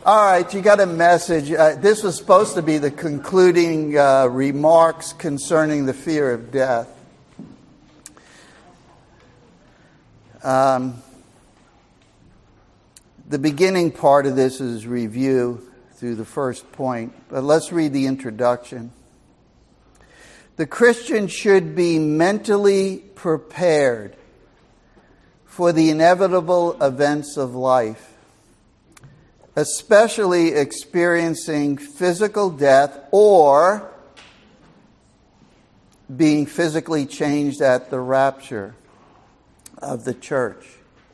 All right, you got a message. This was supposed to be the concluding remarks concerning the fear of death. The beginning part of this is review through the first point, but let's read the introduction. The Christian should be mentally prepared for the inevitable events of life, especially experiencing physical death or being physically changed at the rapture of the church.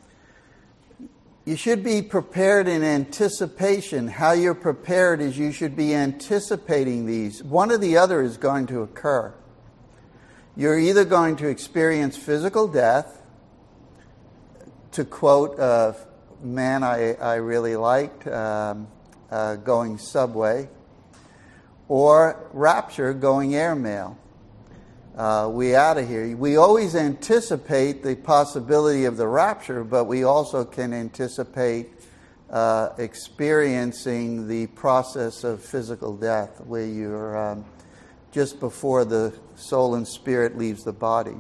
You should be prepared in anticipation. How you're prepared is you should be anticipating these. One or the other is going to occur. You're either going to experience physical death, to quote a man I really liked, going subway, or rapture, going airmail. We out of here. We always anticipate the possibility of the rapture, but we also can anticipate experiencing the process of physical death, where you're just before the soul and spirit leaves the body.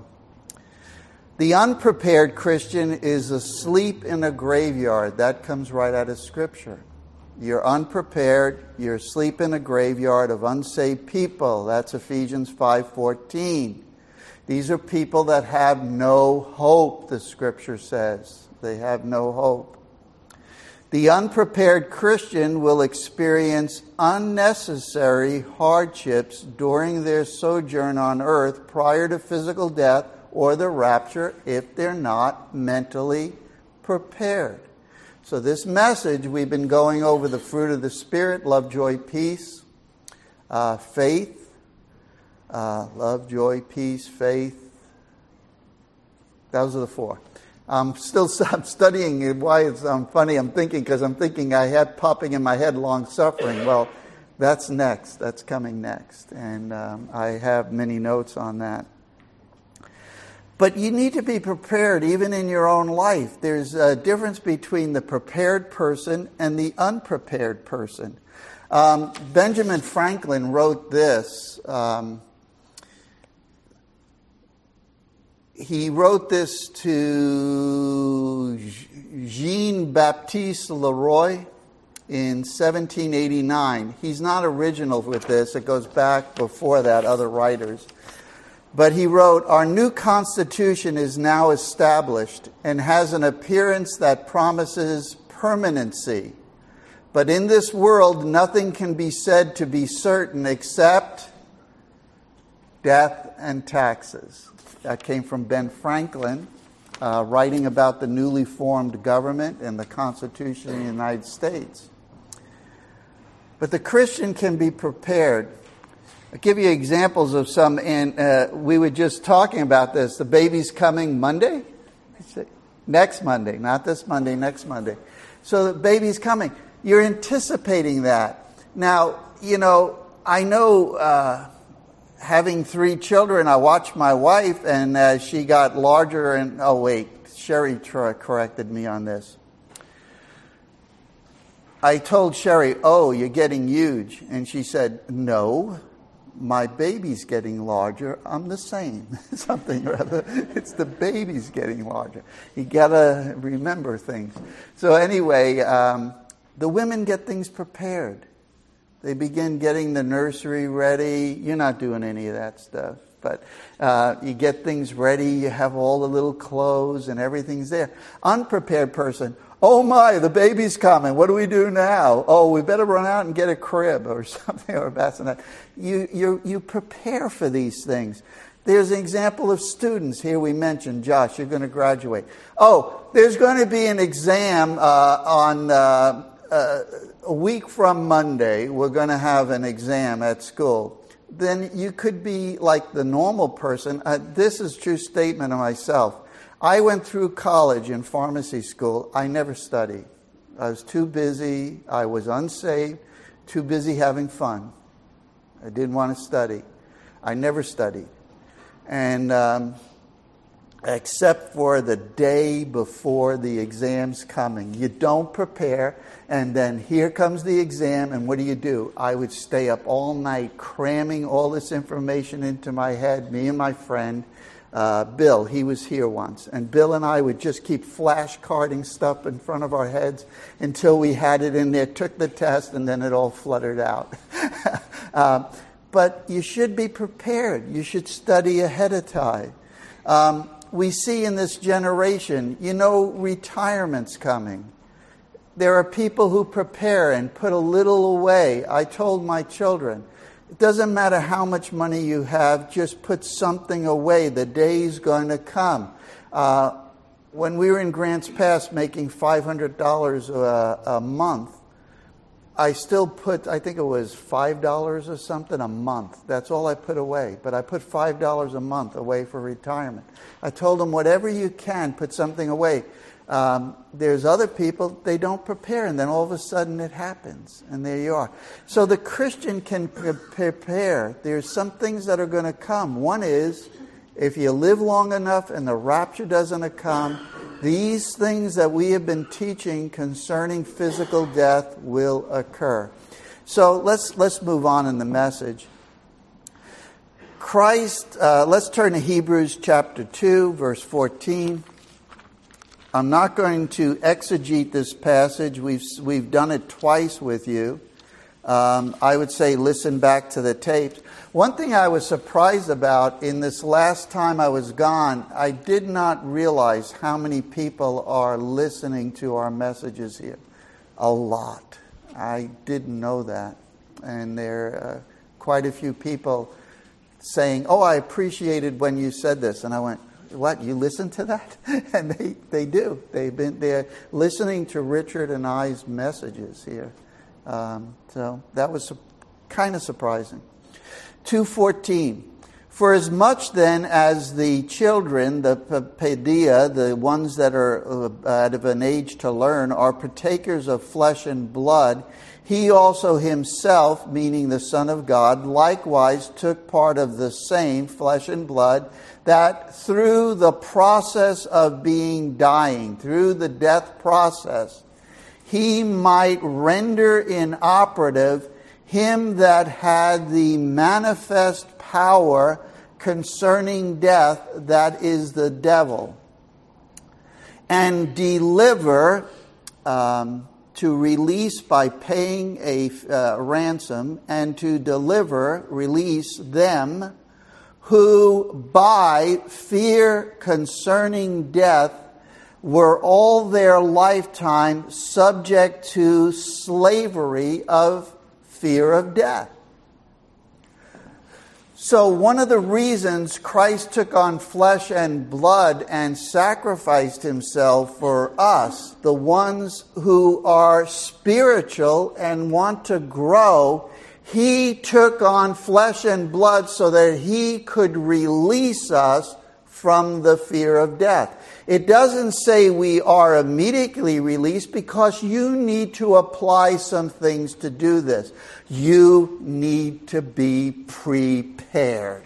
The unprepared Christian is asleep in a graveyard. That comes right out of Scripture. You're unprepared. You're asleep in a graveyard of unsaved people. That's Ephesians 5:14. These are people that have no hope, the Scripture says. They have no hope. The unprepared Christian will experience unnecessary hardships during their sojourn on earth prior to physical death or the rapture if they're not mentally prepared. So this message, we've been going over the fruit of the Spirit: love, joy, peace, faith. Love, joy, peace, faith. Those are the four. I'm studying why it's funny. I'm thinking I had popping in my head long suffering. Well, that's next. That's coming next. And I have many notes on that. But you need to be prepared even in your own life. There's a difference between the prepared person and the unprepared person. Benjamin Franklin wrote this. He wrote this to Jean-Baptiste Leroy in 1789. He's not original with this. It goes back before that, other writers. But he wrote, "Our new Constitution is now established and has an appearance that promises permanency. But in this world, nothing can be said to be certain except death and taxes." That came from Ben Franklin, writing about the newly formed government and the Constitution of the United States. But the Christian can be prepared. I'll give you examples of some, and we were just talking about this. The baby's coming Monday? Next Monday, not this Monday, next Monday. So the baby's coming. You're anticipating that. Now, I know having 3 children, I watched my wife, and she got larger, and, Sherry corrected me on this. I told Sherry, "you're getting huge." And she said, "No. My baby's getting larger. I'm the same." Something or other. It's the baby's getting larger. You got to remember things. So anyway, the women get things prepared. They begin getting the nursery ready. You're not doing any of that stuff. But you get things ready. You have all the little clothes and everything's there. Unprepared person, "Oh my, the baby's coming. What do we do now? Oh, we better run out and get a crib," or something, or a bassinet. You prepare for these things. There's an example of students. Here we mentioned, Josh, you're going to graduate. There's going to be an exam on a week from Monday. We're going to have an exam at school. Then you could be like the normal person. This is a true statement of myself. I went through college and pharmacy school. I never studied. I was too busy. I was unsaved, too busy having fun. I didn't want to study. I never studied. And except for the day before the exam's coming. You don't prepare, and then here comes the exam, and what do? I would stay up all night cramming all this information into my head, me and my friend, Bill. He was here once, and Bill and I would just keep flashcarding stuff in front of our heads until we had it in there, took the test, and then it all fluttered out. But you should be prepared. You should study ahead of time. We see in this generation, retirement's coming. There are people who prepare and put a little away. I told my children, it doesn't matter how much money you have, just put something away. The day's going to come. When we were in Grants Pass making $500 a month, I still put, I think it was $5 or something a month. That's all I put away. But I put $5 a month away for retirement. I told them, whatever you can, put something away. There's other people, they don't prepare, and then all of a sudden it happens, and there you are. So the Christian can prepare. There's some things that are going to come. One is, if you live long enough and the rapture doesn't come, these things that we have been teaching concerning physical death will occur. So let's move on in the message. Christ, let's turn to Hebrews chapter 2, verse 14. I'm not going to exegete this passage. We've done it twice with you. I would say listen back to the tapes. One thing I was surprised about in this last time I was gone, I did not realize how many people are listening to our messages here. A lot. I didn't know that. And there are quite a few people saying, I appreciated when you said this. And I went, what, you listen to that? And they do. They're listening to Richard and I's messages here. So that was kind of surprising. 2:14. For as much then as the children, the paideia, the ones that are out of an age to learn, are partakers of flesh and blood, he also himself, meaning the Son of God, likewise took part of the same flesh and blood, that through the process of being dying, through the death process, he might render inoperative him that had the manifest power concerning death, that is the devil, and deliver to release by paying a ransom, and to release them who by fear concerning death were all their lifetime subject to slavery of fear of death. So one of the reasons Christ took on flesh and blood and sacrificed himself for us, the ones who are spiritual and want to grow, he took on flesh and blood so that he could release us from the fear of death. It doesn't say we are immediately released, because you need to apply some things to do this. You need to be prepared.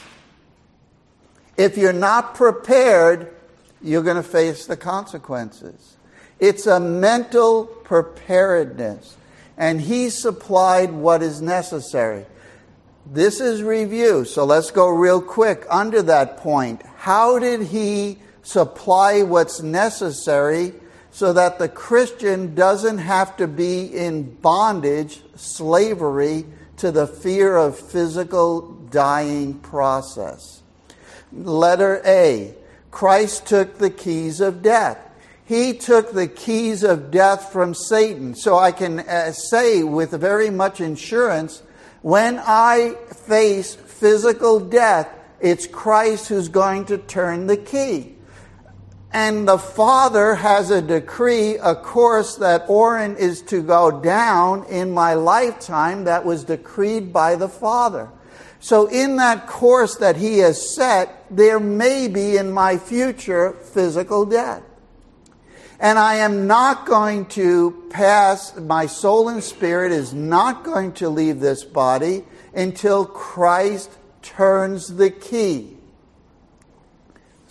If you're not prepared, you're going to face the consequences. It's a mental preparedness, and he supplied what is necessary. This is review, so let's go real quick under that point. How did he supply what's necessary so that the Christian doesn't have to be in bondage, slavery, to the fear of physical dying process? Letter A, Christ took the keys of death. He took the keys of death from Satan. So I can say with very much assurance, when I face physical death, it's Christ who's going to turn the key. And the Father has a decree, a course that Oren is to go down in my lifetime that was decreed by the Father. So in that course that he has set, there may be in my future physical death. And I am not going to pass, my soul and spirit is not going to leave this body until Christ turns the key.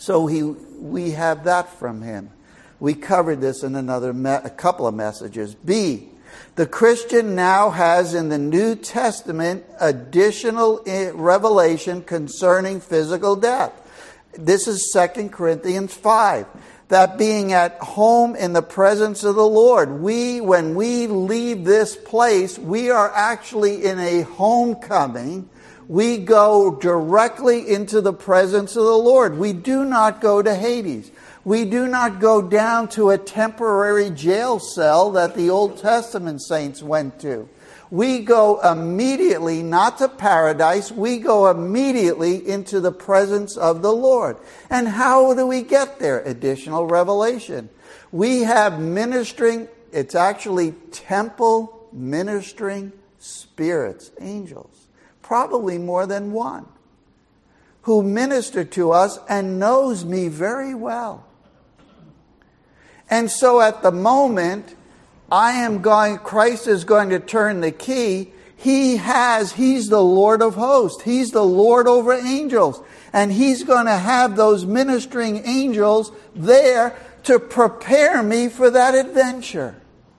So we have that from him. We covered this in a couple of messages. B, the Christian now has in the New Testament additional revelation concerning physical death. This is 2 Corinthians 5. That being at home in the presence of the Lord. When we leave this place, we are actually in a homecoming. We go directly into the presence of the Lord. We do not go to Hades. We do not go down to a temporary jail cell that the Old Testament saints went to. We go immediately, not to paradise, we go immediately into the presence of the Lord. And how do we get there? Additional revelation. We have ministering, it's actually temple ministering spirits, angels, probably more than one, who minister to us and knows me very well. And so at the moment, Christ is going to turn the key. He's the Lord of hosts. He's the Lord over angels. And he's going to have those ministering angels there to prepare me for that adventure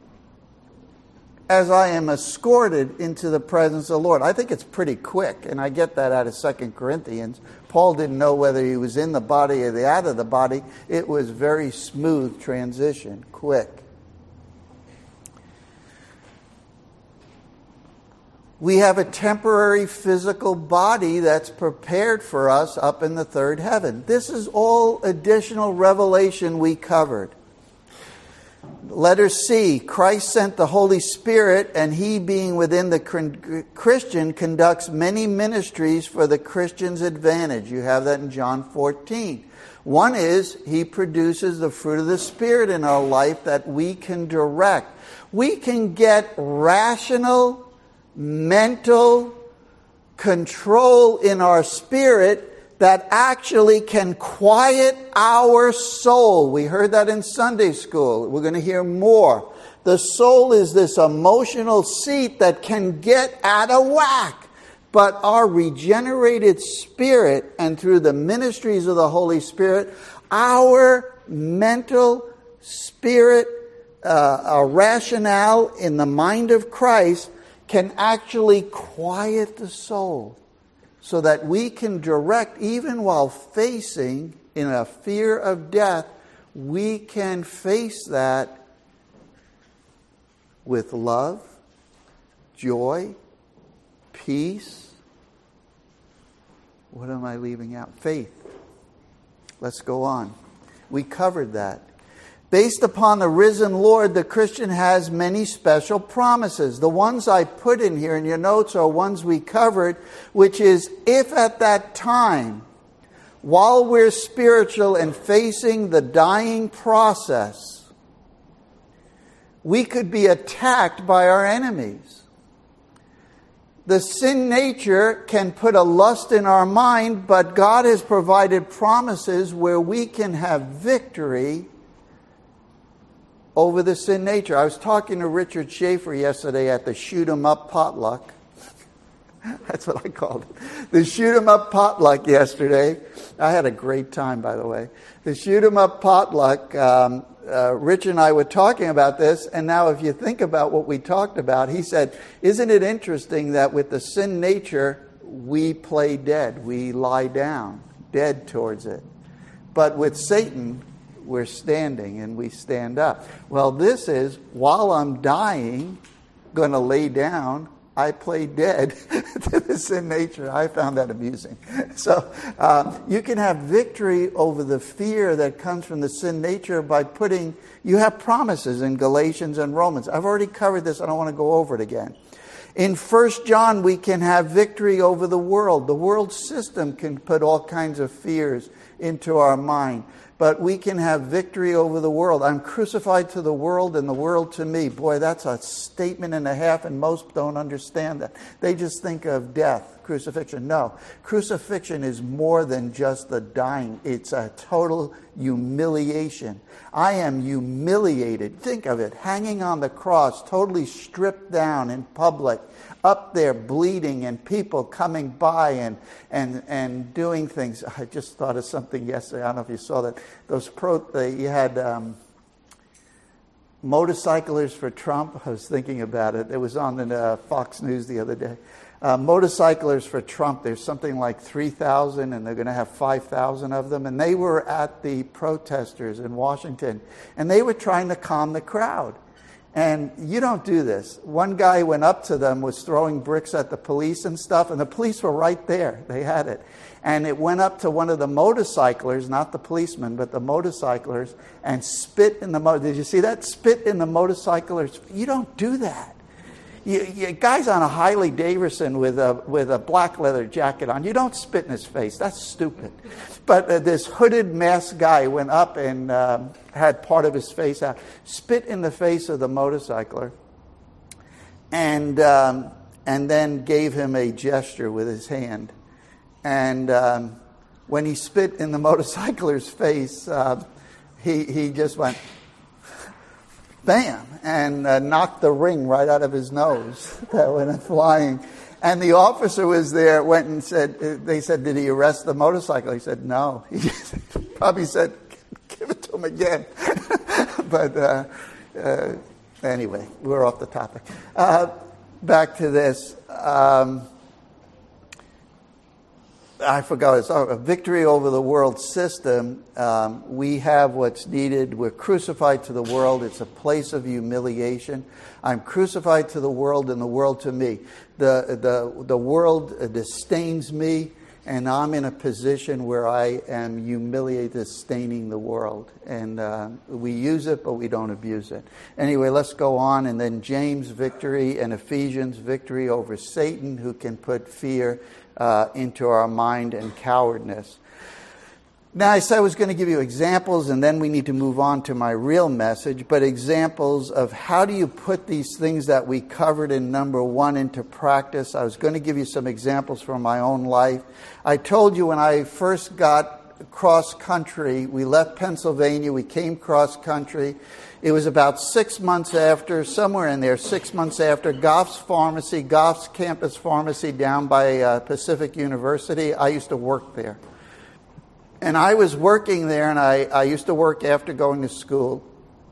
as I am escorted into the presence of the Lord. I think it's pretty quick, and I get that out of 2 Corinthians. Paul didn't know whether he was in the body or out of the body. It was very smooth transition, quick. We have a temporary physical body that's prepared for us up in the third heaven. This is all additional revelation we covered. Letter C, Christ sent the Holy Spirit, and he, being within the Christian, conducts many ministries for the Christian's advantage. You have that in John 14. One is he produces the fruit of the Spirit in our life that we can direct. We can get rational, mental control in our spirit that actually can quiet our soul. We heard that in Sunday school. We're going to hear more. The soul is this emotional seat that can get out of whack. But our regenerated spirit, and through the ministries of the Holy Spirit, our mental spirit, our rationale in the mind of Christ can actually quiet the soul, so that we can direct, even while facing in a fear of death, we can face that with love, joy, peace. What am I leaving out? Faith. Let's go on. We covered that. Based upon the risen Lord, the Christian has many special promises. The ones I put in here in your notes are ones we covered, which is if at that time, while we're spiritual and facing the dying process, we could be attacked by our enemies. The sin nature can put a lust in our mind, but God has provided promises where we can have victory over the sin nature. I was talking to Richard Schaefer yesterday at the Shoot 'em Up potluck. That's what I called it. The Shoot 'em Up potluck yesterday. I had a great time, by the way. The Shoot 'em Up potluck, Rich and I were talking about this, and now if you think about what we talked about, he said, isn't it interesting that with the sin nature, we play dead. We lie down, dead towards it. But with Satan, we're standing and we stand up. Well, this is, while I'm dying, going to lay down, I play dead to the sin nature. I found that amusing. So you can have victory over the fear that comes from the sin nature by you have promises in Galatians and Romans. I've already covered this. I don't want to go over it again. In 1 John, we can have victory over the world. The world system can put all kinds of fears into our mind. But we can have victory over the world. I'm crucified to the world and the world to me. Boy, that's a statement and a half, and most don't understand that. They just think of death, crucifixion. No, crucifixion is more than just the dying. It's a total humiliation. I am humiliated. Think of it, hanging on the cross, totally stripped down in public, up there bleeding, and people coming by and doing things. I just thought of something yesterday. I don't know if you saw that. You had motorcyclers for Trump. I was thinking about it. It was on the Fox News the other day. Motorcyclers for Trump. There's something like 3,000, and they're going to have 5,000 of them. And they were at the protesters in Washington, and they were trying to calm the crowd. And you don't do this. One guy went up to them, was throwing bricks at the police and stuff, and the police were right there. They had it. And it went up to one of the motorcyclers, not the policeman, but the motorcyclers, and spit in the Did you see that? Spit in the motorcyclers. You don't do that. You guy's on a Harley Davidson with a black leather jacket on. You don't spit in his face. That's stupid. But this hooded masked guy went up and had part of his face out, spit in the face of the motorcycler, and then gave him a gesture with his hand. And when he spit in the motorcycler's face, he just went, bam, and knocked the ring right out of his nose that went flying. And the officer was there, went and said, they said, did he arrest the motorcycle? He said, no. He probably said, give it to him again. But anyway, we're off the topic. Back to this. I forgot. It's a victory over the world system. We have what's needed. We're crucified to the world. It's a place of humiliation. I'm crucified to the world and the world to me. The world disdains me, and I'm in a position where I am humiliated, disdaining the world. And we use it, but we don't abuse it. Anyway, let's go on. And then James, victory, and Ephesians, victory over Satan, who can put fear into our mind and cowardness. Now, I said I was going to give you examples, and then we need to move on to my real message, but examples of how do you put these things that we covered in number 1 into practice. I was going to give you some examples from my own life. I told you when I first got cross country, we left Pennsylvania, we came cross country. It was about 6 months after, somewhere in there, 6 months after, Goff's campus pharmacy down by Pacific University. I used to work there. And I was working there, and I used to work after going to school.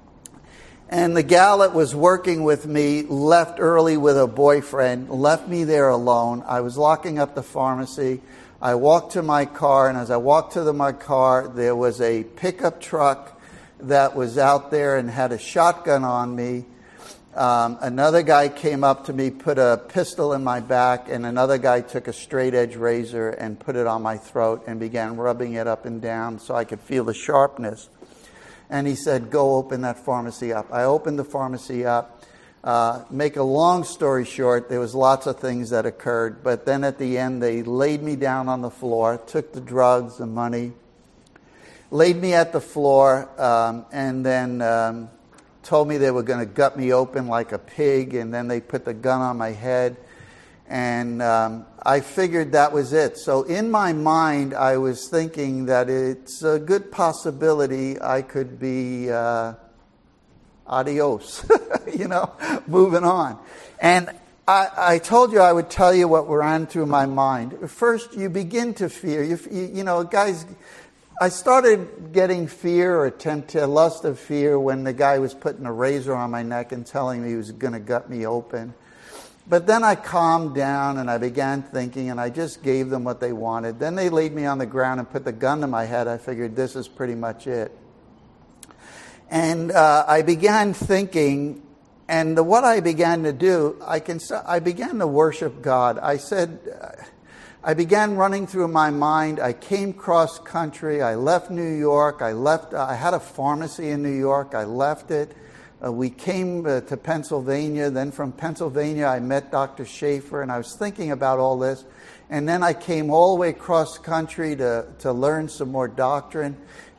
And the gal that was working with me left early with a boyfriend, left me there alone. I was locking up the pharmacy. I walked to my car, and as I walked to my car, there was a pickup truck that was out there and had a shotgun on me. Another guy came up to me, put a pistol in my back, and another guy took a straight edge razor and put it on my throat and began rubbing it up and down so I could feel the sharpness. And he said, go open that pharmacy up. I opened the pharmacy up. Make a long story short, there was lots of things that occurred, but then at the end they laid me down on the floor, took the drugs, the money, laid me at the floor, and then told me they were going to gut me open like a pig, and then they put the gun on my head, and I figured that was it. So in my mind, I was thinking that it's a good possibility I could be adios, moving on. And I told you I would tell you what ran through my mind. First, you begin to fear. Guys, I started getting fear or a lust of fear when the guy was putting a razor on my neck and telling me he was going to gut me open. But then I calmed down and I began thinking, and I just gave them what they wanted. Then they laid me on the ground and put the gun to my head. I figured this is pretty much it. And I began thinking, and what I began to do, I began to worship God. I began running through my mind. I came cross country. I left New York. I had a pharmacy in New York. I left it. We came to Pennsylvania. Then from Pennsylvania, I met Dr. Schaefer, and I was thinking about all this. And then I came all the way cross country to learn some more doctrine.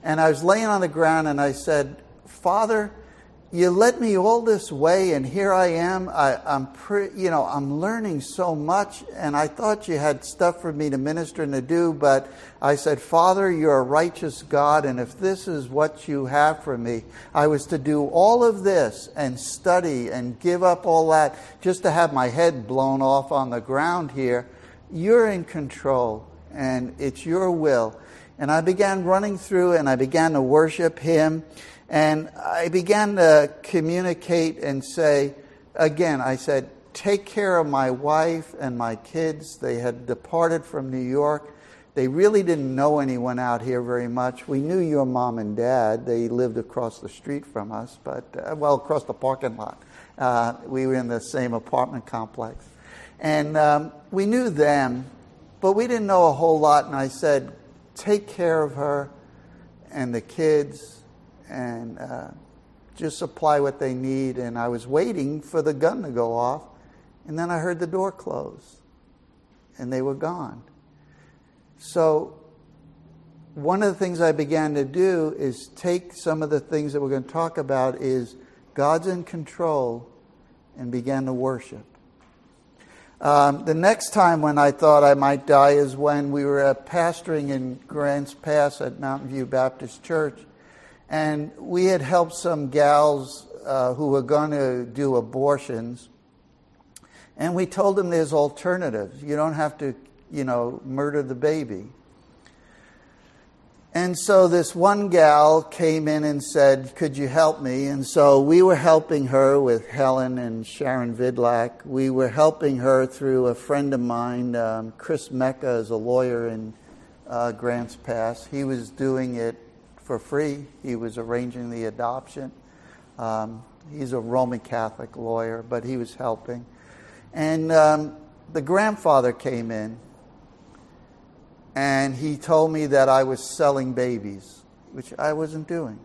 And I was laying on the ground and I said, Father, you led me all this way, and here I am. I'm learning so much, and I thought you had stuff for me to minister and to do, but I said, Father, you're a righteous God, and if this is what you have for me, I was to do all of this and study and give up all that just to have my head blown off on the ground here. You're in control, and it's your will. And I began running through, and I began to worship Him. And I began to communicate and say, again, I said, take care of my wife and my kids. They had departed from New York. They really didn't know anyone out here very much. We knew your mom and dad. They lived across the street from us, but, across the parking lot. We were in the same apartment complex. And we knew them, but we didn't know a whole lot. And I said, take care of her and the kids, and just supply what they need. And I was waiting for the gun to go off, and then I heard the door close, and they were gone. So one of the things I began to do is take some of the things that we're going to talk about is God's in control, and began to worship. The next time when I thought I might die is when we were pastoring in Grants Pass at Mountain View Baptist Church. And we had helped some gals who were going to do abortions. And we told them there's alternatives. You don't have to, murder the baby. And so this one gal came in and said, could you help me? And so we were helping her with Helen and Sharon Vidlac. We were helping her through a friend of mine, Chris Mecca, is a lawyer in Grants Pass. He was doing it for free. He was arranging the adoption. He's a Roman Catholic lawyer, but he was helping. And the grandfather came in, and he told me that I was selling babies, which I wasn't doing.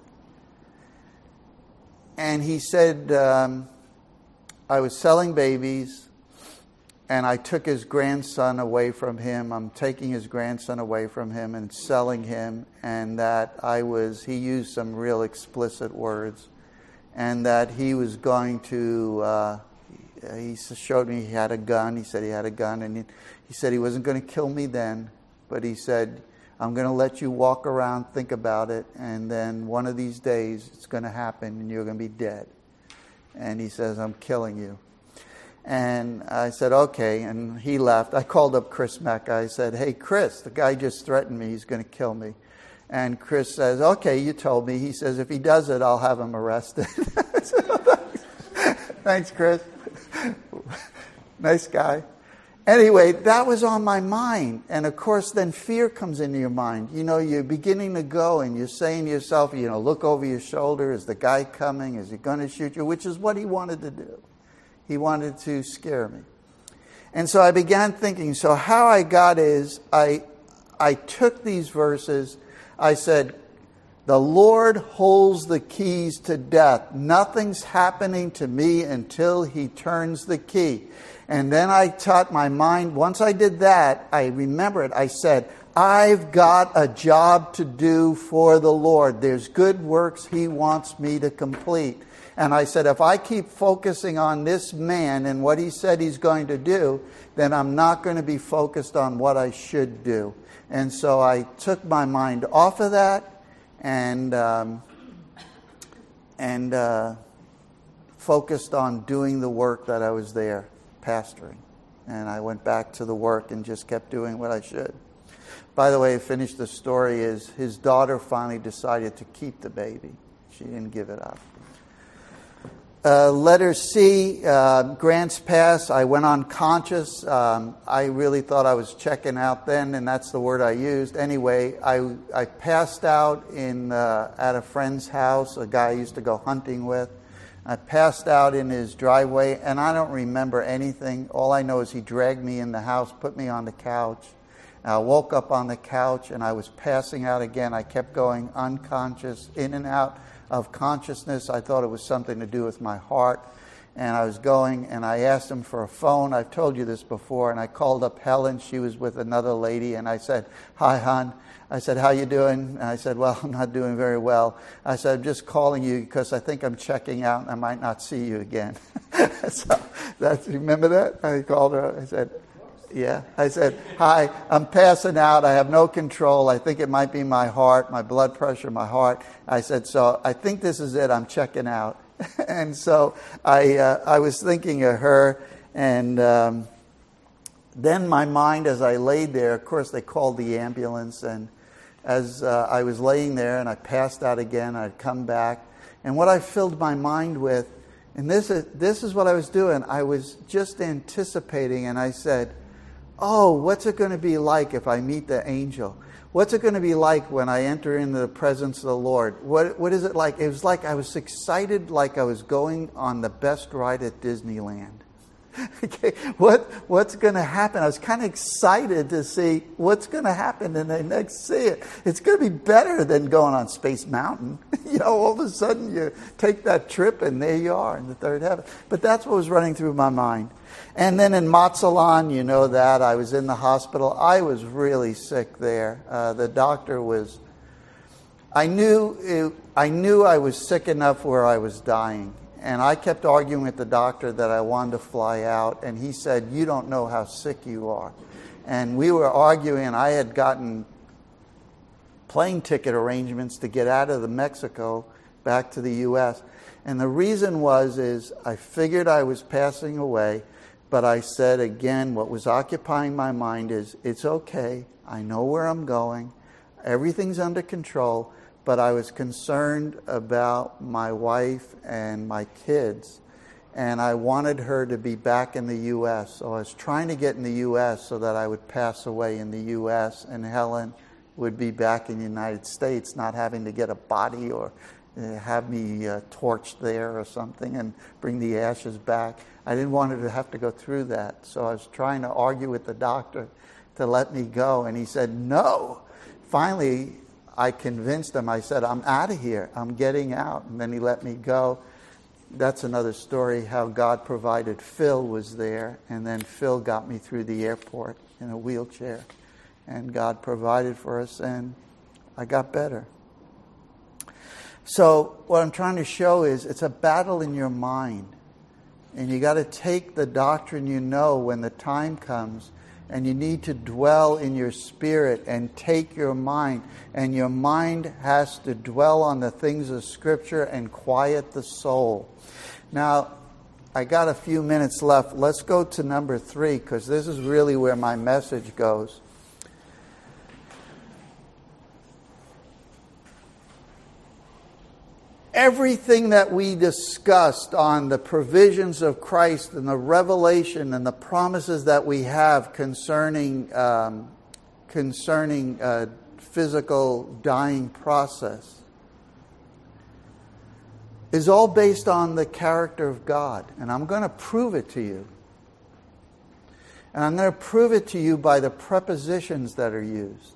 And he said I was selling babies, and I took his grandson away from him. I'm taking his grandson away from him and selling him, and that he used some real explicit words, and that he was going to, he showed me he had a gun. He said he had a gun, and he said he wasn't going to kill me then, but he said, I'm going to let you walk around, think about it, and then one of these days it's going to happen and you're going to be dead. And he says, I'm killing you. And I said, okay, and he left. I called up Chris Mecca. I said, hey, Chris, the guy just threatened me. He's going to kill me. And Chris says, okay, you told me. He says, if he does it, I'll have him arrested. I said, oh, thanks, Chris. Nice guy. Anyway, that was on my mind. And of course, then fear comes into your mind. You're beginning to go and you're saying to yourself, look over your shoulder. Is the guy coming? Is he going to shoot you? Which is what he wanted to do. He wanted to scare me. And so I began thinking, so how I got is I took these verses. I said, the Lord holds the keys to death. Nothing's happening to me until He turns the key. And then I taught my mind, once I did that, I remembered, I said, I've got a job to do for the Lord. There's good works He wants me to complete. And I said, if I keep focusing on this man and what he said he's going to do, then I'm not going to be focused on what I should do. And so I took my mind off of that and focused on doing the work that I was there pastoring. And I went back to the work and just kept doing what I should. By the way, to finish the story is his daughter finally decided to keep the baby. She didn't give it up. Letter C, Grants Pass, I went unconscious. I really thought I was checking out then, and that's the word I used. Anyway, I passed out at a friend's house, a guy I used to go hunting with. I passed out in his driveway, and I don't remember anything. All I know is he dragged me in the house, put me on the couch. I woke up on the couch, and I was passing out again. I kept going unconscious, in and out of consciousness. I thought it was something to do with my heart. And I was going, and I asked him for a phone. I've told you this before. And I called up Helen. She was with another lady. And I said, "Hi, hon." I said, "How you doing?" And I said, "Well, I'm not doing very well." I said, "I'm just calling you because I think I'm checking out and I might not see you again." So remember that? I called her. I said, "Yeah." I said, "Hi, I'm passing out. I have no control. I think it might be my heart, my blood pressure, my heart." I said, "So I think this is it. I'm checking out." And so I was thinking of her, and then my mind, as I laid there, of course they called the ambulance, and as I was laying there and I passed out again, I'd come back, and what I filled my mind with, and this is what I was doing, I was just anticipating, and I said, "Oh, what's it going to be like if I meet the angel? What's it going to be like when I enter into the presence of the Lord? What is it like?" It was like I was excited, like I was going on the best ride at Disneyland. Okay, what's going to happen? I was kind of excited to see what's going to happen and I next see it. It's going to be better than going on Space Mountain. All of a sudden you take that trip and there you are in the third heaven. But that's what was running through my mind. And then in Matzalan, you know that, I was in the hospital. I was really sick there. The doctor was... I knew I was sick enough where I was dying. And I kept arguing with the doctor that I wanted to fly out. And he said, "You don't know how sick you are." And we were arguing, and I had gotten plane ticket arrangements to get out of Mexico back to the U.S. And the reason is I figured I was passing away. But I said again, what was occupying my mind is, it's okay. I know where I'm going. Everything's under control. But I was concerned about my wife and my kids. And I wanted her to be back in the U.S. So I was trying to get in the U.S. so that I would pass away in the U.S. and Helen would be back in the United States, not having to get a body or have me torched there or something and bring the ashes back. I didn't want her to have to go through that. So I was trying to argue with the doctor to let me go. And he said, "No." Finally, I convinced him. I said, "I'm out of here. I'm getting out." And then he let me go. That's another story, how God provided. Phil was there. And then Phil got me through the airport in a wheelchair. And God provided for us. And I got better. So what I'm trying to show is it's a battle in your mind. And you got to take the doctrine you know when the time comes. And you need to dwell in your spirit and take your mind. And your mind has to dwell on the things of Scripture and quiet the soul. Now, I got a few minutes left. Let's go to number 3, because this is really where my message goes. Everything that we discussed on the provisions of Christ and the revelation and the promises that we have concerning physical dying process is all based on the character of God. And I'm going to prove it to you. And I'm going to prove it to you by the prepositions that are used.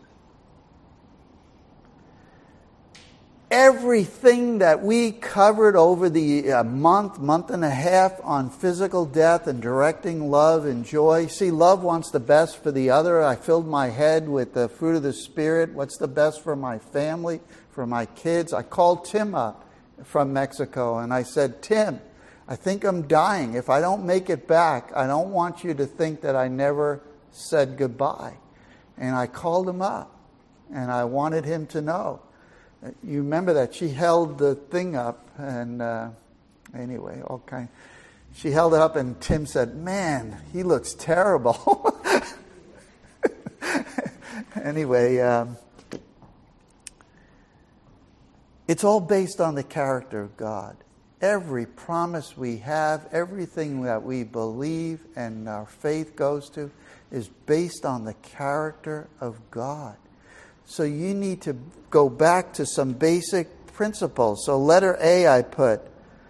Everything that we covered over the month and a half on physical death and directing love and joy. See, love wants the best for the other. I filled my head with the fruit of the Spirit. What's the best for my family, for my kids? I called Tim up from Mexico and I said, "Tim, I think I'm dying. If I don't make it back, I don't want you to think that I never said goodbye." And I called him up and I wanted him to know. You remember that she held the thing up, and anyway, she held it up, and Tim said, "Man, he looks terrible." Anyway, it's all based on the character of God. Every promise we have, everything that we believe and our faith goes to, is based on the character of God. So you need to go back to some basic principles. So letter A, I put,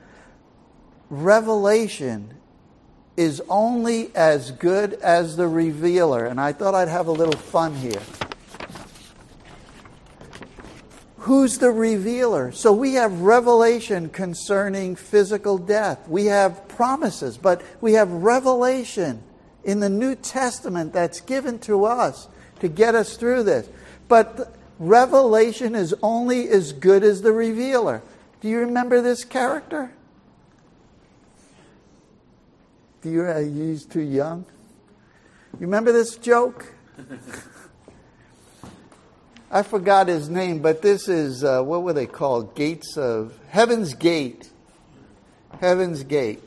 revelation is only as good as the revealer. And I thought I'd have a little fun here. who's the revealer? So we have revelation concerning physical death. We have promises, but we have revelation in the New Testament that's given to us to get us through this. But revelation is only as good as the revealer. Do you remember this character? He's too young. You remember this joke? I forgot his name, but this is, what were they called? Heaven's Gate. Heaven's Gate.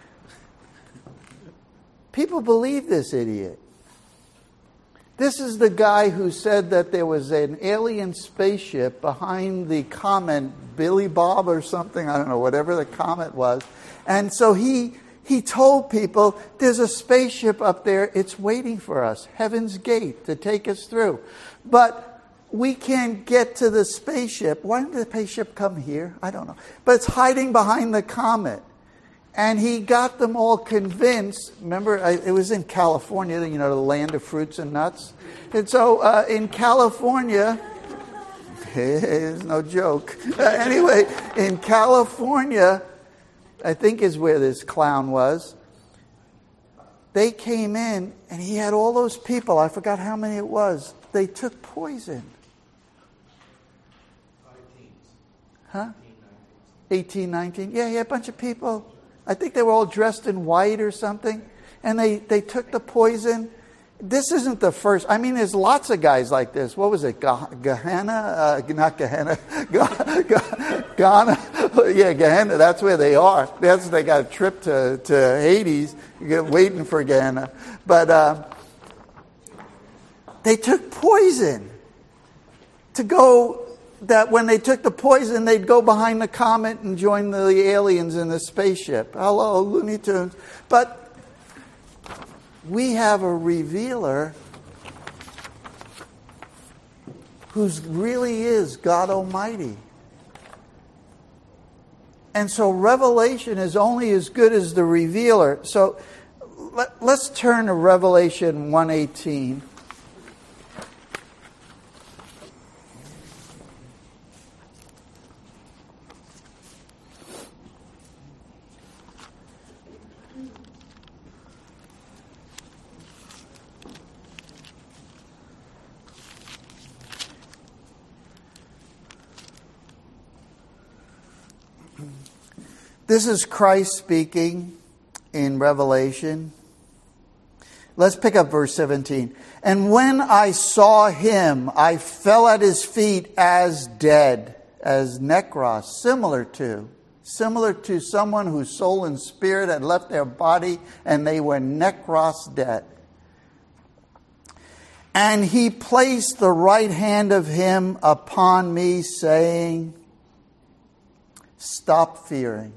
People believe this idiot. This is the guy who said that there was an alien spaceship behind the comet, Billy Bob or something, I don't know, whatever the comet was. And so he told people, there's a spaceship up there, it's waiting for us, Heaven's Gate, to take us through. But we can't get to the spaceship. Why didn't the spaceship come here? I don't know. But it's hiding behind the comet. And he got them all convinced. Remember, it was in California, the land of fruits and nuts. And so in California, it's no joke. Anyway, in California, I think is where this clown was. They came in and he had all those people. I forgot how many it was. They took poison. Huh? 18, 19. Yeah, he had a bunch of people. I think they were all dressed in white or something. And they took the poison. This isn't the first. I mean, there's lots of guys like this. What was it? Gehenna? Not Gehenna. Ghana. Yeah, Gehenna. That's where they are. They got a trip to Hades. You're waiting for Gehenna. But they took poison to go. That when they took the poison, they'd go behind the comet and join the aliens in the spaceship. Hello, Looney Tunes. But we have a revealer who really is God Almighty. And so revelation is only as good as the revealer. So let's turn to Revelation 1:18. This is Christ speaking in Revelation. Let's pick up verse 17. And when I saw him, I fell at his feet as dead, as nekros, similar to someone whose soul and spirit had left their body and they were nekros dead. And he placed the right hand of him upon me, saying, stop fearing.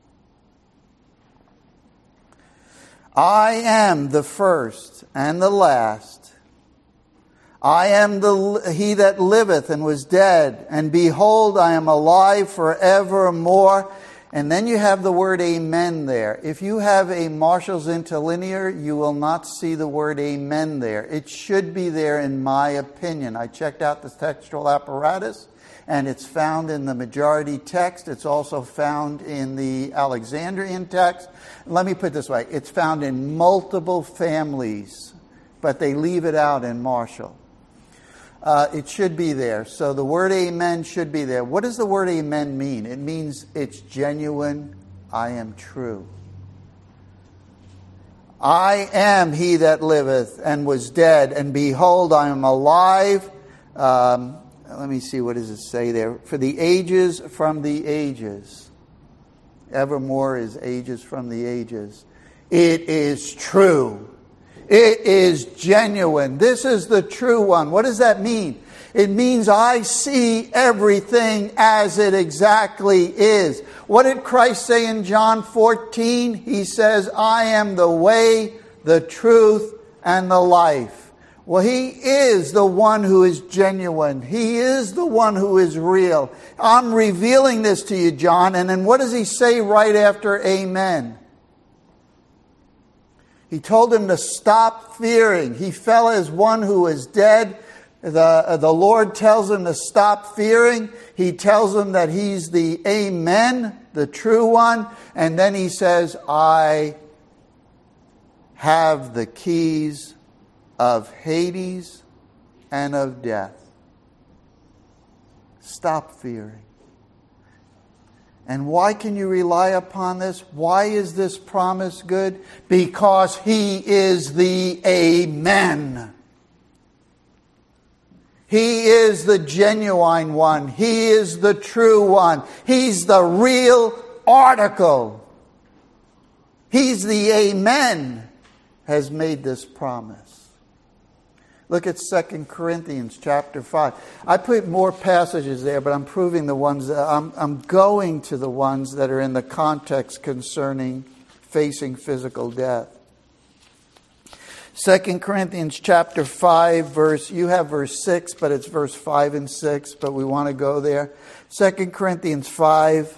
I am the first and the last. I am he that liveth and was dead, and behold, I am alive forevermore. And then you have the word amen there. If you have a Marshall's Interlinear, you will not see the word amen there. It should be there in my opinion. I checked out the textual apparatus, and it's found in the majority text. It's also found in the Alexandrian text. Let me put it this way. It's found in multiple families, but they leave it out in Marshall. It should be there. So the word amen should be there. What does the word amen mean? It means it's genuine. I am true. I am he that liveth and was dead, and behold, I am alive. Let me see, what does it say there? For the ages from the ages. Evermore is ages from the ages. It is true. It is genuine. This is the true one. What does that mean? It means I see everything as it exactly is. What did Christ say in John 14? He says, I am the way, the truth, and the life. Well, he is the one who is genuine. He is the one who is real. I'm revealing this to you, John. And then what does he say right after amen? He told him to stop fearing. He fell as one who is dead. The Lord tells him to stop fearing. He tells him that he's the Amen, the true one. And then he says, I have the keys of Hades and of death. Stop fearing. And why can you rely upon this? Why is this promise good? Because He is the Amen. He is the genuine one. He is the true one. He's the real article. He's the Amen has made this promise. Look at 2 Corinthians chapter 5. I put more passages there, but I'm proving the ones that I'm going to the ones that are in the context concerning facing physical death. 2 Corinthians chapter 5, you have verse 6, but it's verse 5 and 6, but we want to go there. 2 Corinthians 5.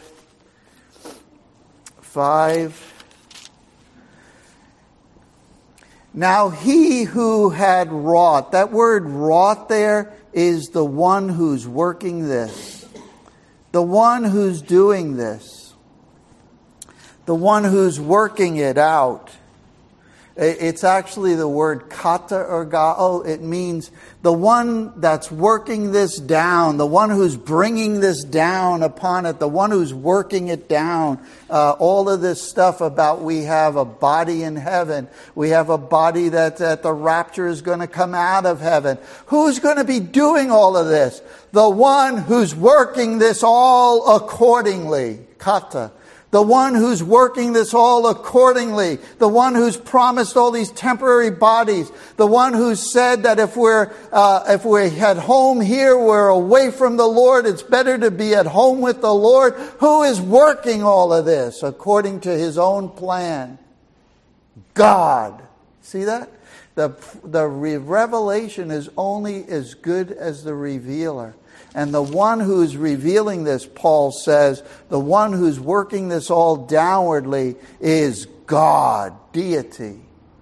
Now he who had wrought, that word wrought there is the one who's working this. The one who's doing this. The one who's working it out. It's actually the word kata or gao. It means the one that's working this down, the one who's bringing this down upon it, the one who's working it down. All of this stuff about we have a body in heaven. We have a body that at the rapture is going to come out of heaven. Who's going to be doing all of this? The one who's working this all accordingly. Kata. The one who's working this all accordingly. The one who's promised all these temporary bodies. The one who said that if we're at home here, we're away from the Lord. It's better to be at home with the Lord. Who is working all of this according to His own plan? God. See that? The revelation is only as good as the revealer. And the one who's revealing this, Paul says, the one who's working this all downwardly is God, deity.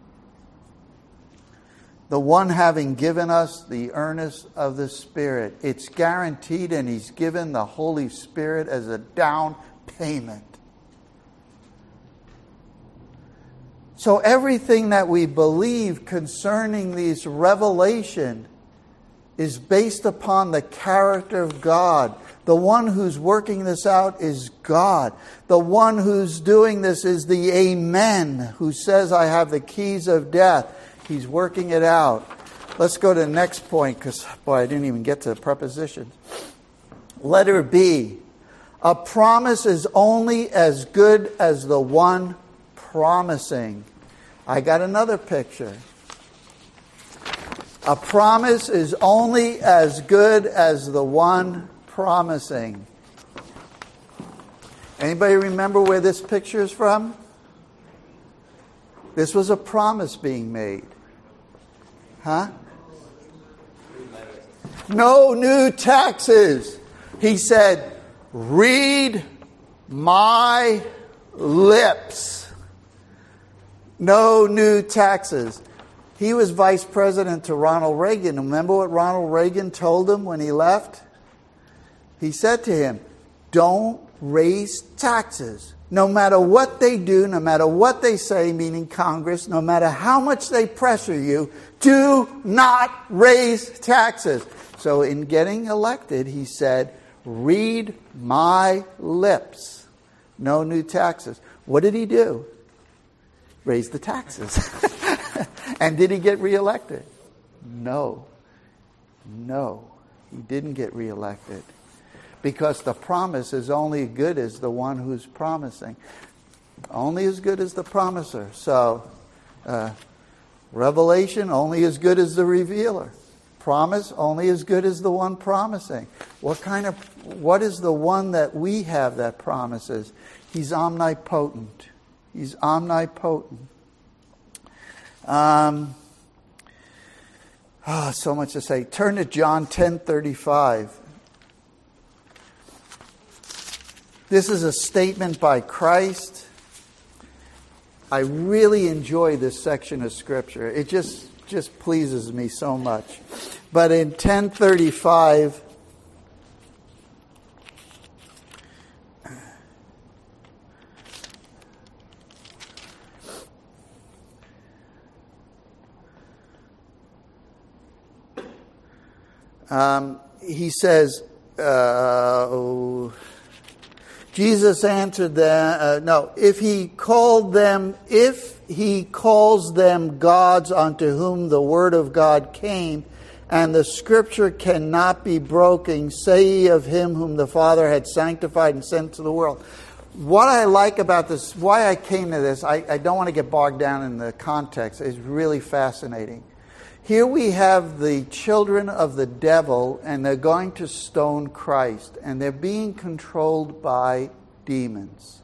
The one having given us the earnest of the Spirit. It's guaranteed, and He's given the Holy Spirit as a down payment. So everything that we believe concerning this revelation is based upon the character of God. The one who's working this out is God. The one who's doing this is the Amen, who says, I have the keys of death. He's working it out. Let's go to the next point, because, boy, I didn't even get to the prepositions. Letter B. A promise is only as good as the one promising. I got another picture. A promise is only as good as the one promising. Anybody remember where this picture is from? This was a promise being made. Huh? No new taxes. He said, read my lips. No new taxes. He was vice president to Ronald Reagan. Remember what Ronald Reagan told him when he left? He said to him, don't raise taxes. No matter what they do, no matter what they say, meaning Congress, no matter how much they pressure you, do not raise taxes. So in getting elected, he said, read my lips. No new taxes. What did he do? Raise the taxes. And did he get reelected? No. He didn't get reelected. Because the promise is only as good as the one who's promising. Only as good as the promiser. So, revelation only as good as the revealer. Promise only as good as the one promising. What is the one that we have that promises? He's omnipotent. He's omnipotent. So much to say. Turn to John 10:35. This is a statement by Christ. I really enjoy this section of Scripture. just pleases me so much. But in 1035, he says, Jesus answered them, if he calls them gods unto whom the word of God came, and the scripture cannot be broken, say ye of him whom the Father had sanctified and sent to the world. What I like about this, why I came to this, I don't want to get bogged down in the context, is really fascinating. Here we have the children of the devil, and they're going to stone Christ, and they're being controlled by demons.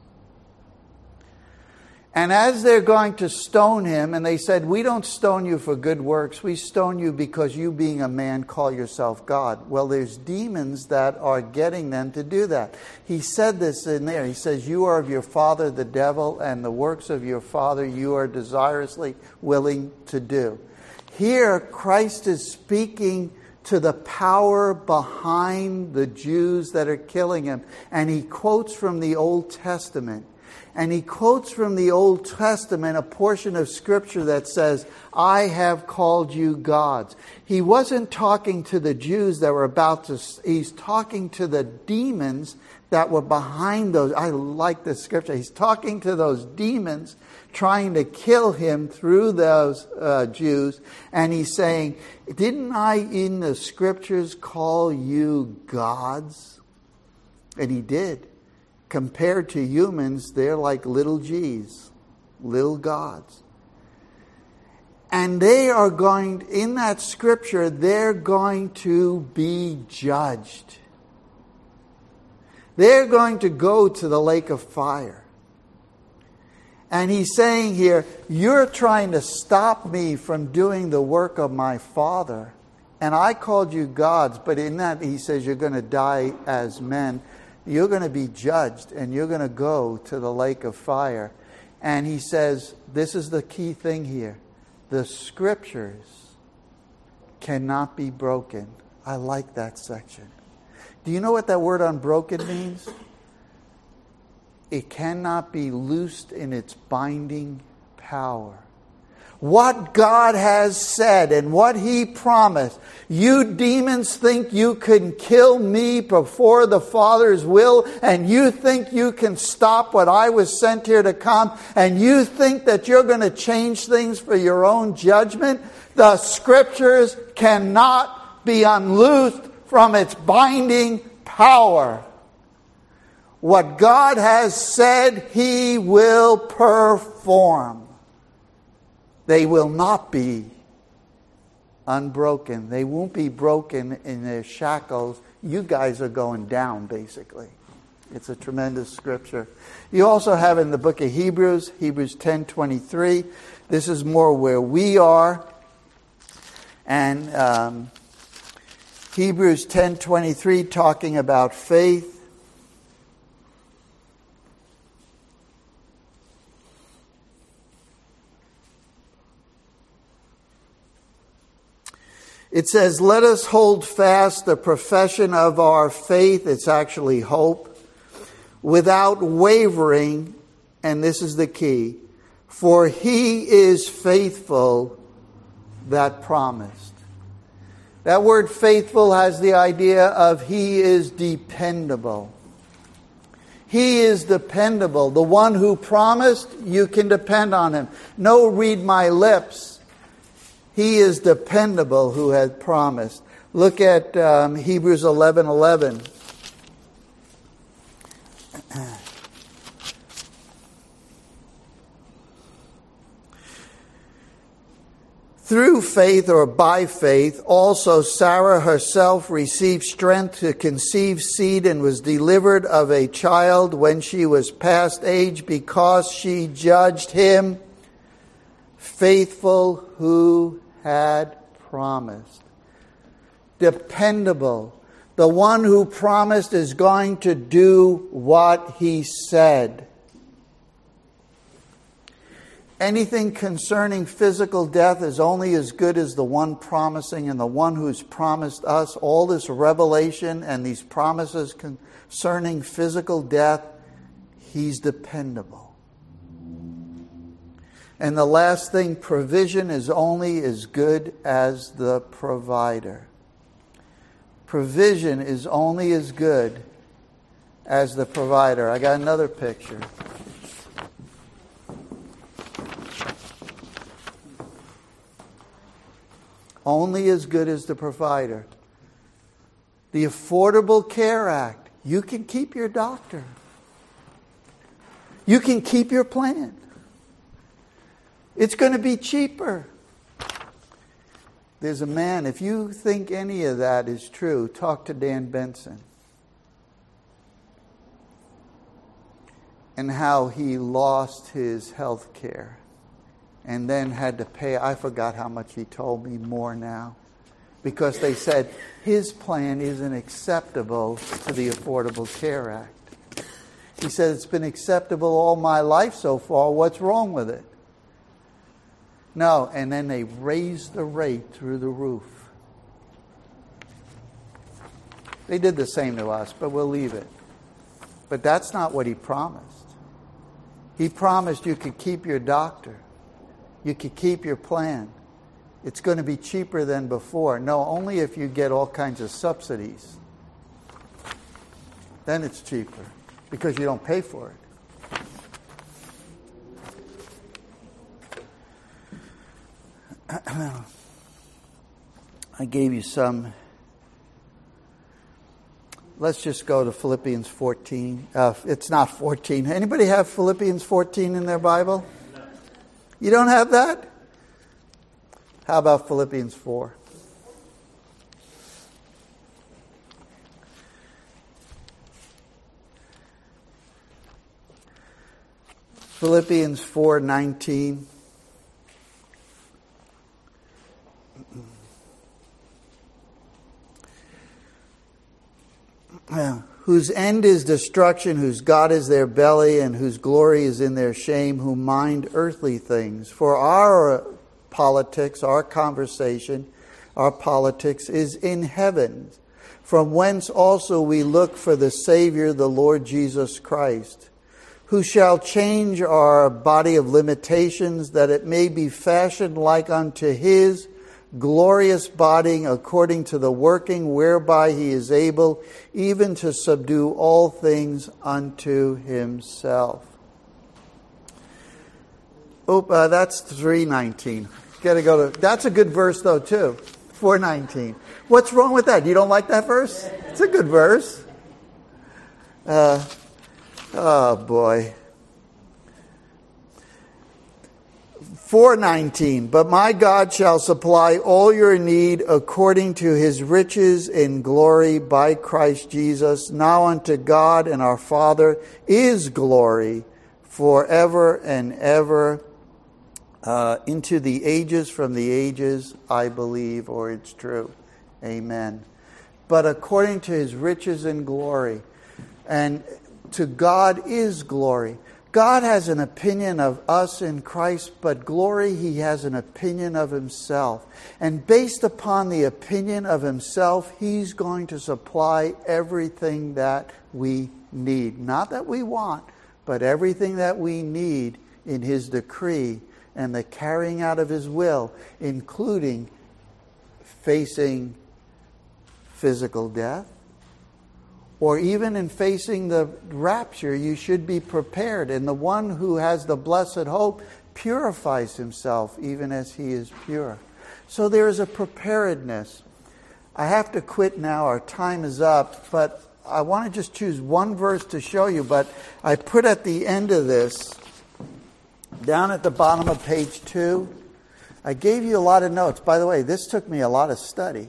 And as they're going to stone him, and they said, we don't stone you for good works, we stone you because you being a man call yourself God. Well, there's demons that are getting them to do that. He said this in there. He says, you are of your father the devil, and the works of your father you are desirously willing to do. Here, Christ is speaking to the power behind the Jews that are killing him. And he quotes from the Old Testament. And he quotes from the Old Testament a portion of Scripture that says, I have called you gods. He wasn't talking to the Jews that were about to... He's talking to the demons that were behind those. I like this Scripture. He's talking to those demons trying to kill him through those Jews. And he's saying, didn't I in the Scriptures call you gods? And he did. Compared to humans, they're like little g's, little gods. And they are going, in that Scripture, they're going to be judged. They're going to go to the lake of fire. And he's saying here, you're trying to stop me from doing the work of my Father. And I called you gods, but in that he says you're going to die as men. You're going to be judged, and you're going to go to the lake of fire. And he says, this is the key thing here. The Scriptures cannot be broken. I like that section. Do you know what that word unbroken means? It cannot be loosed in its binding power. What God has said and what He promised. You demons think you can kill me before the Father's will, and you think you can stop what I was sent here to come, and you think that you're going to change things for your own judgment. The Scriptures cannot be unloosed from its binding power. What God has said, He will perform. They will not be unbroken. They won't be broken in their shackles. You guys are going down, basically. It's a tremendous Scripture. You also have in the book of Hebrews 10:23. This is more where we are. And Hebrews 10:23 talking about faith. It says, let us hold fast the profession of our faith, it's actually hope, without wavering, and this is the key, for He is faithful that promised. That word faithful has the idea of He is dependable. He is dependable. The one who promised, you can depend on Him. No, read my lips. He is dependable who had promised. Look at Hebrews 11:11. Through faith or by faith, also Sarah herself received strength to conceive seed and was delivered of a child when she was past age, because she judged him faithful who had promised. Dependable. The one who promised is going to do what He said. Anything concerning physical death is only as good as the one promising and the one who's promised us. All this revelation and these promises concerning physical death, he's dependable. And the last thing, provision is only as good as the provider. Provision is only as good as the provider. I got another picture. Only as good as the provider. The Affordable Care Act. You can keep your doctor. You can keep your plan. It's going to be cheaper. There's a man, if you think any of that is true, talk to Dan Benson. And how he lost his health care. And then had to pay, I forgot how much he told me more now. Because they said his plan isn't acceptable to the Affordable Care Act. He said, it's been acceptable all my life so far. What's wrong with it? No, and then they raised the rate through the roof. They did the same to us, but we'll leave it. But that's not what he promised. He promised you could keep your doctor. You could keep your plan. It's going to be cheaper than before. No, only if you get all kinds of subsidies. Then it's cheaper because you don't pay for it. I gave you some. Let's just go to Philippians 14. It's not 14. Anybody have Philippians 14 in their Bible? No. You don't have that? How about Philippians 4? Philippians 4:19. Whose end is destruction, whose God is their belly, and whose glory is in their shame, who mind earthly things. For our politics, our conversation, our politics is in heaven, from whence also we look for the Savior, the Lord Jesus Christ, who shall change our body of limitations, that it may be fashioned like unto his glorious body, according to the working whereby he is able even to subdue all things unto himself. That's 3:19. Gotta go to. That's a good verse though too. 4:19. What's wrong with that? You don't like that verse? It's a good verse. Oh boy. 4:19, but my God shall supply all your need according to his riches in glory by Christ Jesus. Now unto God and our Father is glory forever and ever, into the ages from the ages, I believe, or it's true. Amen. But according to his riches in glory, and to God is glory. God has an opinion of us in Christ, but glory, he has an opinion of himself. And based upon the opinion of himself, he's going to supply everything that we need. Not that we want, but everything that we need in his decree and the carrying out of his will, including facing physical death. Or even in facing the rapture, you should be prepared. And the one who has the blessed hope purifies himself even as he is pure. So there is a preparedness. I have to quit now. Our time is up. But I want to just choose one verse to show you. But I put at the end of this, down at the bottom of page 2, I gave you a lot of notes. By the way, this took me a lot of study.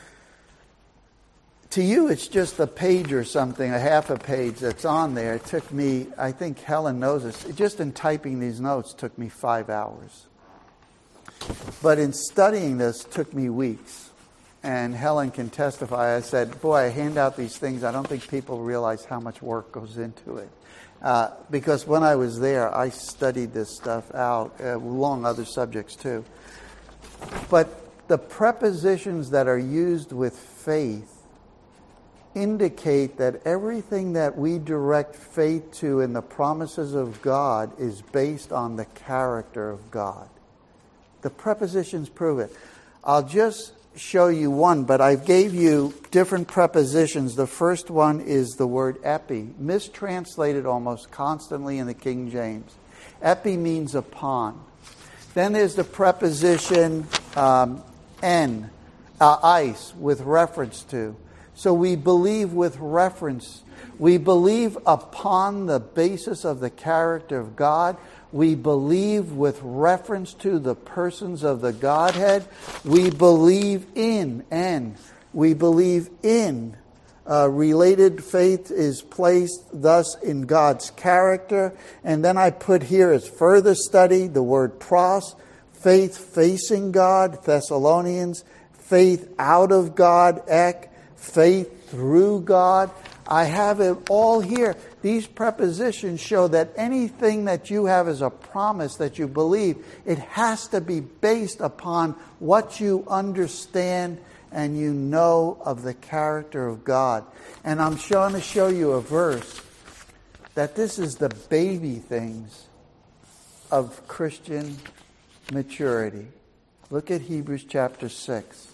To you, it's just a page or something, a half a page that's on there. It took me, I think Helen knows this, just in typing these notes took me 5 hours. But in studying this took me weeks. And Helen can testify. I said, boy, I hand out these things. I don't think people realize how much work goes into it. Because when I was there, I studied this stuff out, along other subjects too. But the prepositions that are used with faith indicate that everything that we direct faith to in the promises of God is based on the character of God. The prepositions prove it. I'll just show you one, but I gave you different prepositions. The first one is the word epi, mistranslated almost constantly in the King James. Epi means upon. Then there's the preposition en, eis, with reference to. So we believe with reference. We believe upon the basis of the character of God. We believe with reference to the persons of the Godhead. We believe in, and we believe in. Related faith is placed thus in God's character. And then I put here as further study the word pros, faith facing God, Thessalonians, faith out of God, ek, faith through God. I have it all here. These prepositions show that anything that you have as a promise that you believe, it has to be based upon what you understand and you know of the character of God. And I'm going to show you a verse that this is the baby things of Christian maturity. Look at Hebrews chapter 6.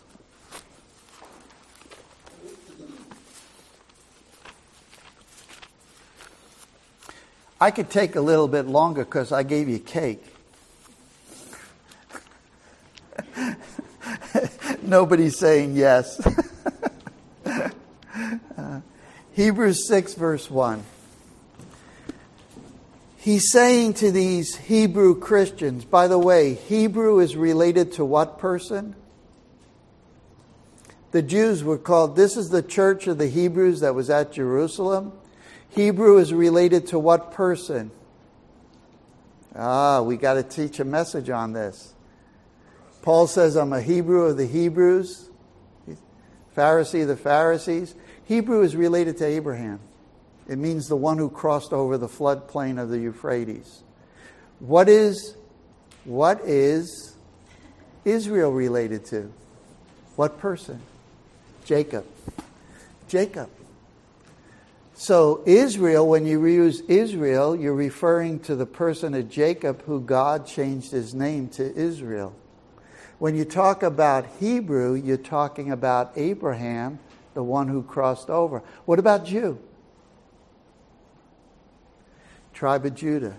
I could take a little bit longer because I gave you cake. Nobody's saying yes. Hebrews 6 verse 1. He's saying to these Hebrew Christians, by the way, Hebrew is related to what person? The Jews were called, this is the church of the Hebrews that was at Jerusalem. Hebrew is related to what person? We got to teach a message on this. Paul says, I'm a Hebrew of the Hebrews, Pharisee of the Pharisees. Hebrew is related to Abraham. It means the one who crossed over the floodplain of the Euphrates. What is Israel related to? What person? Jacob. Jacob. So Israel, when you use Israel, you're referring to the person of Jacob who God changed his name to Israel. When you talk about Hebrew, you're talking about Abraham, the one who crossed over. What about Jew? Tribe of Judah.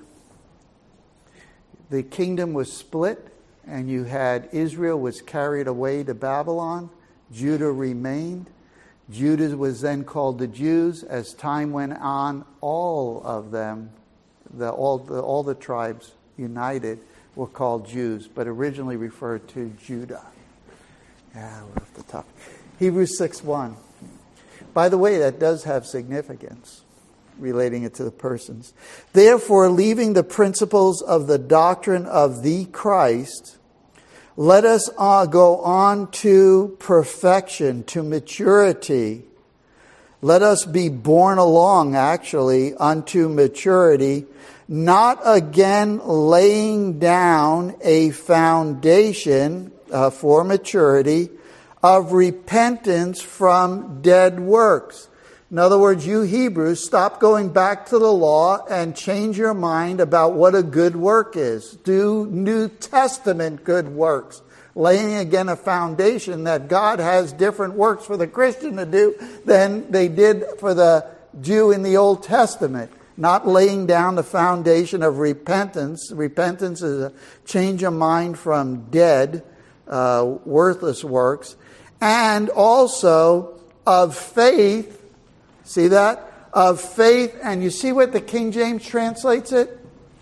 The kingdom was split, and you had Israel was carried away to Babylon. Judah remained. Judah was then called the Jews. As time went on, all of them, all the tribes united, were called Jews, but originally referred to Judah. Yeah, we're off the top. Hebrews 6:1. By the way, that does have significance, relating it to the persons. Therefore, leaving the principles of the doctrine of the Christ, let us go on to perfection, to maturity. Let us be borne along, actually, unto maturity, not again laying down a foundation for maturity of repentance from dead works. In other words, you Hebrews, stop going back to the law and change your mind about what a good work is. Do New Testament good works, laying again a foundation that God has different works for the Christian to do than they did for the Jew in the Old Testament. Not laying down the foundation of repentance. Repentance is a change of mind from dead, worthless works. And also of faith. See that? Of faith. And you see what the King James translates it?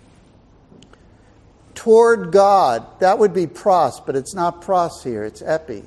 Toward God. That would be pros, but it's not pros here. It's epi.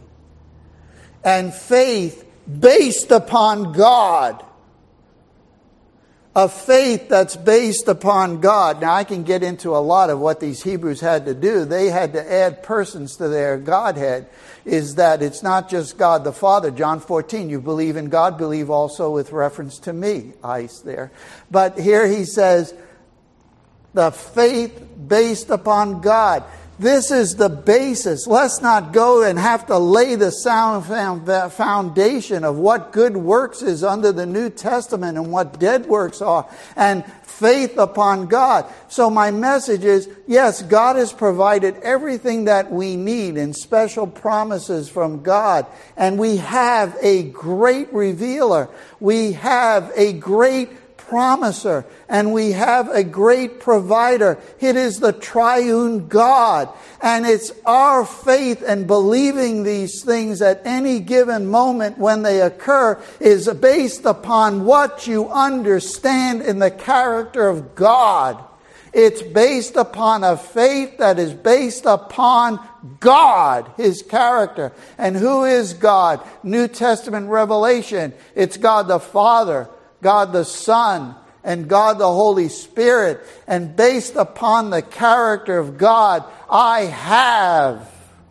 And faith based upon God. A faith that's based upon God. Now, I can get into a lot of what these Hebrews had to do. They had to add persons to their Godhead. Is that it's not just God the Father. John 14, you believe in God, believe also with reference to me. Ice there. But here he says, the faith based upon God. This is the basis. Let's not go and have to lay the sound foundation of what good works is under the New Testament and what dead works are, and faith upon God. So my message is, yes, God has provided everything that we need in special promises from God. And we have a great revealer. We have a great promiser, and we have a great provider. It is the triune God, and it's our faith and believing these things at any given moment when they occur is based upon what you understand in the character of God. It's based upon a faith that is based upon God, His character. And who is God? New Testament revelation. It's God the Father, God the Son, and God the Holy Spirit. And based upon the character of God, I have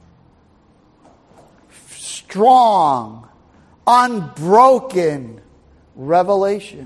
strong, unbroken revelation.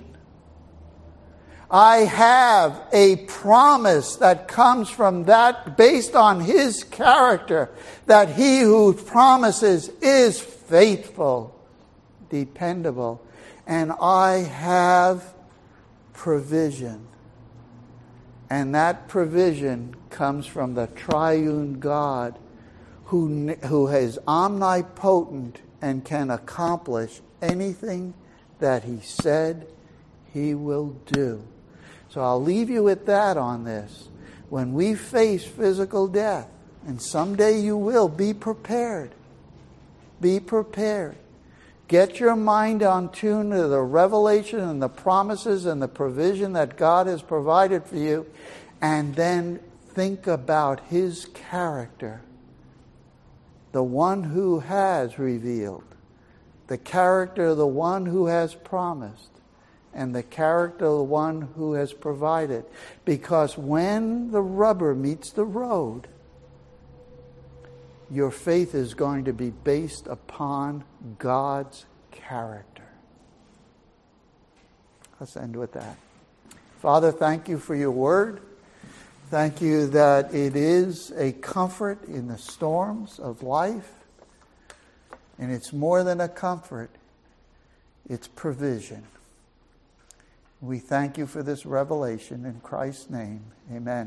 I have a promise that comes from that, based on His character, that He who promises is faithful, dependable. And I have provision. And that provision comes from the triune God who is omnipotent and can accomplish anything that He said He will do. So I'll leave you with that on this. When we face physical death, and someday you will, be prepared. Be prepared. Get your mind on tune to the revelation and the promises and the provision that God has provided for you. And then think about His character. The one who has revealed. The character of the one who has promised. And the character of the one who has provided. Because when the rubber meets the road, your faith is going to be based upon God's character. Let's end with that. Father, thank you for your word. Thank you that it is a comfort in the storms of life. And it's more than a comfort. It's provision. We thank you for this revelation in Christ's name. Amen.